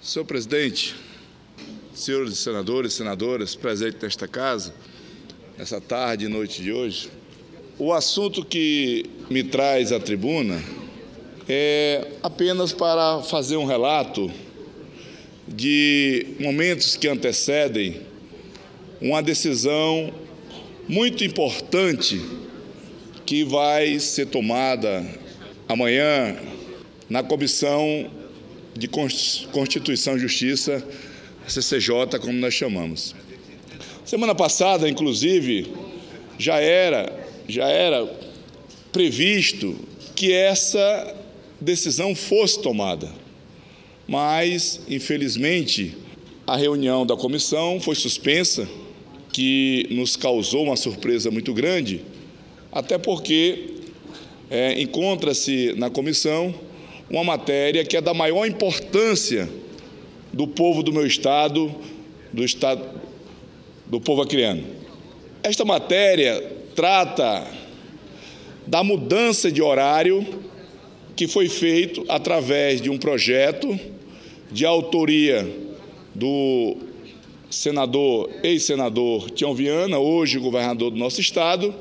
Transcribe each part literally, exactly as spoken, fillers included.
Senhor presidente, senhores senadores e senadoras presentes nesta casa, nessa tarde e noite de hoje, o assunto que me traz à tribuna é apenas para fazer um relato de momentos que antecedem uma decisão muito importante que vai ser tomada amanhã na Comissão de Constituição e Justiça, C C J, como nós chamamos. Semana passada, inclusive, já era, já era previsto que essa decisão fosse tomada, mas, infelizmente, a reunião da comissão foi suspensa, que nos causou uma surpresa muito grande, até porque é, encontra-se na comissão uma matéria que é da maior importância do povo do meu estado, do estado do povo acreano. Esta matéria trata da mudança de horário que foi feito através de um projeto de autoria do senador, ex-senador Tião Viana, hoje governador do nosso estado,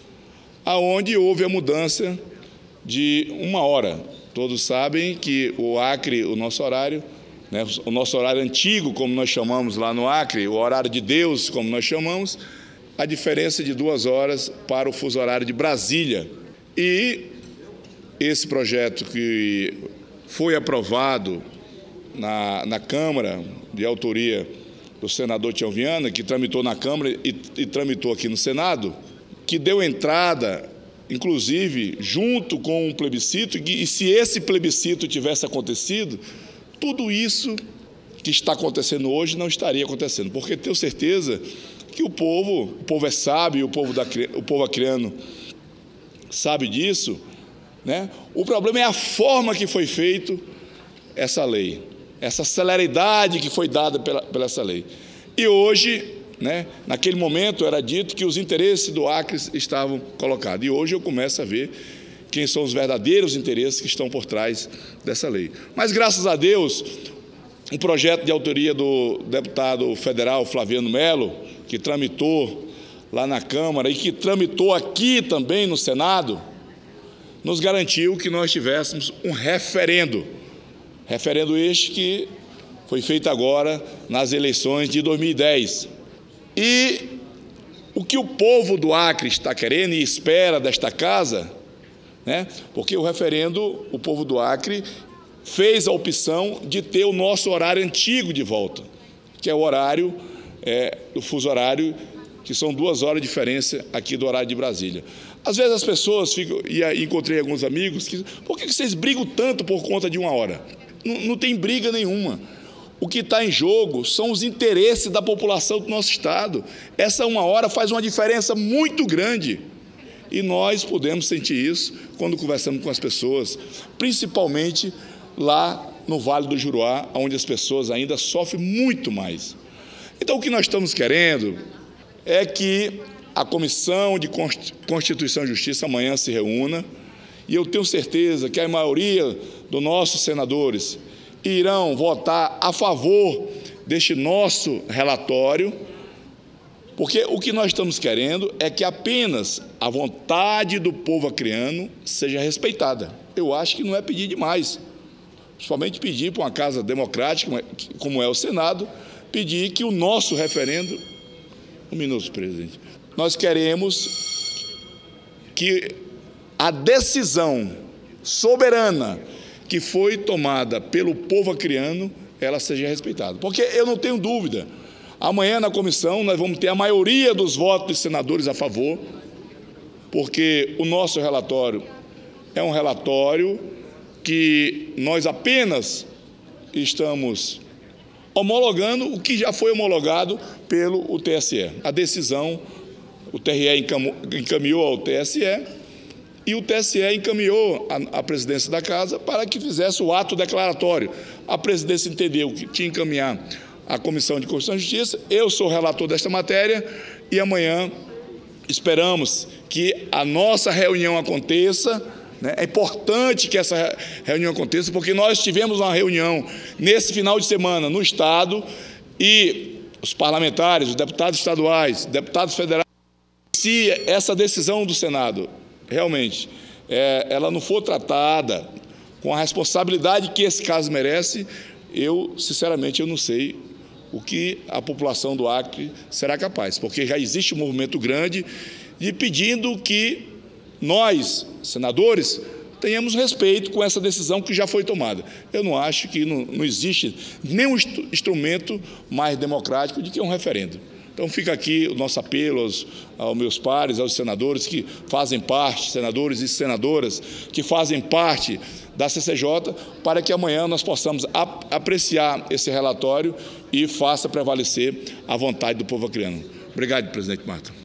aonde houve a mudança de uma hora. Todos sabem que o Acre, o nosso horário, né, o nosso horário antigo, como nós chamamos lá no Acre, o horário de Deus, como nós chamamos, a diferença de duas horas para o fuso horário de Brasília. E esse projeto que foi aprovado na, na Câmara, de autoria do senador Tião Viana, que tramitou na Câmara e, e tramitou aqui no Senado, que deu entrada, inclusive, junto com um plebiscito, e se esse plebiscito tivesse acontecido, tudo isso que está acontecendo hoje não estaria acontecendo, porque tenho certeza que o povo, o povo é sábio, o povo, da, o povo acreano sabe disso, né? O problema é a forma que foi feito essa lei, essa celeridade que foi dada pela, pela essa lei. E hoje, né, naquele momento era dito que os interesses do Acre estavam colocados. E hoje eu começo a ver quem são os verdadeiros interesses que estão por trás dessa lei. Mas, graças a Deus, um projeto de autoria do deputado federal Flaviano Melo, que tramitou lá na Câmara e que tramitou aqui também no Senado, nos garantiu que nós tivéssemos um referendo. Referendo este que foi feito agora nas eleições de dois mil e dez. E o que o povo do Acre está querendo e espera desta casa, né? Porque o referendo, o povo do Acre fez a opção de ter o nosso horário antigo de volta, que é o horário, é, o fuso horário, que são duas horas de diferença aqui do horário de Brasília. Às vezes as pessoas ficam, e aí encontrei alguns amigos, que, por que vocês brigam tanto por conta de uma hora? Não, não tem briga nenhuma. O que está em jogo são os interesses da população do nosso estado. Essa uma hora faz uma diferença muito grande. E nós podemos sentir isso quando conversamos com as pessoas, principalmente lá no Vale do Juruá, onde as pessoas ainda sofrem muito mais. Então, o que nós estamos querendo é que a Comissão de Constituição e Justiça amanhã se reúna, e eu tenho certeza que a maioria dos nossos senadores irão votar a favor deste nosso relatório, porque o que nós estamos querendo é que apenas a vontade do povo acreano seja respeitada. Eu acho que não é pedir demais, principalmente pedir para uma casa democrática, como é o Senado, pedir que o nosso referendo... Um minuto, presidente. Nós queremos que a decisão soberana que foi tomada pelo povo acreano, ela seja respeitada. Porque eu não tenho dúvida, amanhã na comissão nós vamos ter a maioria dos votos dos senadores a favor, porque o nosso relatório é um relatório que nós apenas estamos homologando o que já foi homologado pelo o T S E. A decisão, o T R E encaminhou ao T S E, e o T S E encaminhou a, a presidência da Casa para que fizesse o ato declaratório. A presidência entendeu que tinha que encaminhar à Comissão de Constituição e Justiça. Eu sou relator desta matéria e amanhã esperamos que a nossa reunião aconteça, né? É importante que essa reunião aconteça, porque nós tivemos uma reunião nesse final de semana no Estado e os parlamentares, os deputados estaduais, deputados federais, se essa decisão do Senado realmente é, ela não for tratada com a responsabilidade que esse caso merece, eu, sinceramente, eu não sei o que a população do Acre será capaz, porque já existe um movimento grande de pedindo que nós, senadores, tenhamos respeito com essa decisão que já foi tomada. Eu não acho que não, não existe nenhum instrumento mais democrático do que um referendo. Então fica aqui o nosso apelo aos, aos meus pares, aos senadores que fazem parte, senadores e senadoras que fazem parte da C C J, para que amanhã nós possamos ap- apreciar esse relatório e faça prevalecer a vontade do povo acreano. Obrigado, presidente Marta.